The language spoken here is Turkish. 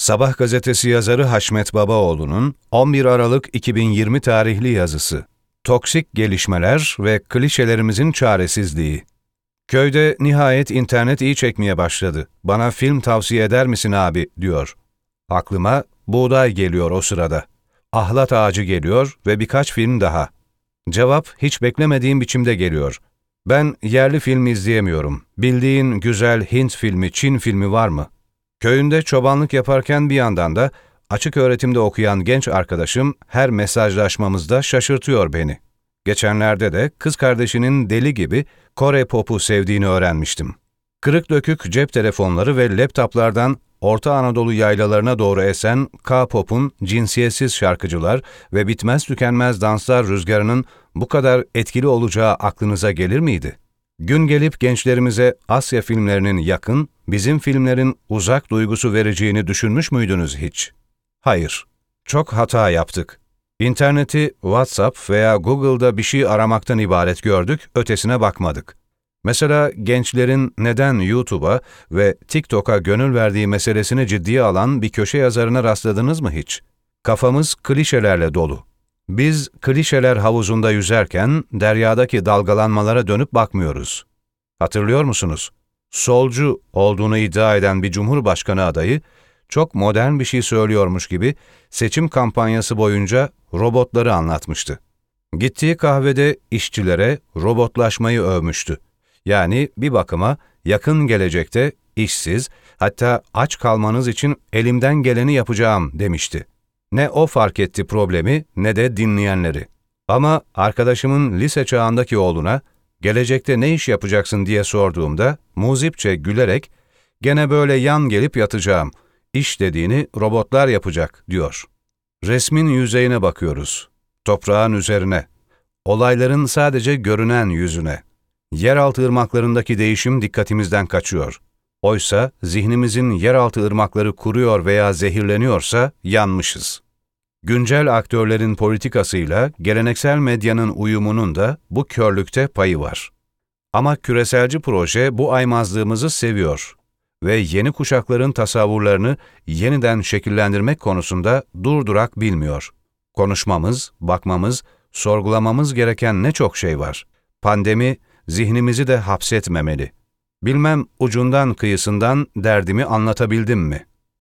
Sabah gazetesi yazarı Haşmet Babaoğlu'nun 11 Aralık 2020 tarihli yazısı. Toksik gelişmeler ve klişelerimizin çaresizliği. Köyde nihayet internet iyi çekmeye başladı. Bana film tavsiye eder misin abi, diyor. Aklıma buğday geliyor o sırada. Ahlat ağacı geliyor ve birkaç film daha. Cevap hiç beklemediğim biçimde geliyor. Ben yerli film izleyemiyorum. Bildiğin güzel Hint filmi, Çin filmi var mı? Köyünde çobanlık yaparken bir yandan da açık öğretimde okuyan genç arkadaşım her mesajlaşmamızda şaşırtıyor beni. Geçenlerde de kız kardeşinin deli gibi Kore popu sevdiğini öğrenmiştim. Kırık dökük cep telefonları ve laptoplardan Orta Anadolu yaylalarına doğru esen K-pop'un cinsiyetsiz şarkıcılar ve bitmez tükenmez danslar rüzgarının bu kadar etkili olacağı aklınıza gelir miydi? Gün gelip gençlerimize Asya filmlerinin yakın, bizim filmlerin uzak duygusu vereceğini düşünmüş müydünüz hiç? Hayır. Çok hata yaptık. İnterneti WhatsApp veya Google'da bir şey aramaktan ibaret gördük, ötesine bakmadık. Mesela gençlerin neden YouTube'a ve TikTok'a gönül verdiği meselesini ciddiye alan bir köşe yazarına rastladınız mı hiç? Kafamız klişelerle dolu. Biz klişeler havuzunda yüzerken deryadaki dalgalanmalara dönüp bakmıyoruz. Hatırlıyor musunuz? Solcu olduğunu iddia eden bir cumhurbaşkanı adayı, çok modern bir şey söylüyormuş gibi seçim kampanyası boyunca robotları anlatmıştı. Gittiği kahvede işçilere robotlaşmayı övmüştü. Yani bir bakıma yakın gelecekte işsiz, hatta aç kalmanız için elimden geleni yapacağım demişti. Ne o fark etti problemi ne de dinleyenleri. Ama arkadaşımın lise çağındaki oğluna gelecekte ne iş yapacaksın diye sorduğumda muzipçe gülerek gene böyle yan gelip yatacağım, iş dediğini robotlar yapacak diyor. Resmin yüzeyine bakıyoruz, toprağın üzerine, olayların sadece görünen yüzüne. Yeraltı ırmaklarındaki değişim dikkatimizden kaçıyor. Oysa zihnimizin yeraltı ırmakları kuruyor veya zehirleniyorsa yanmışız. Güncel aktörlerin politikasıyla geleneksel medyanın uyumunun da bu körlükte payı var. Ama küreselci proje bu aymazlığımızı seviyor ve yeni kuşakların tasavvurlarını yeniden şekillendirmek konusunda durdurak bilmiyor. Konuşmamız, bakmamız, sorgulamamız gereken ne çok şey var. Pandemi zihnimizi de hapsetmemeli. Bilmem ucundan kıyısından derdimi anlatabildim mi?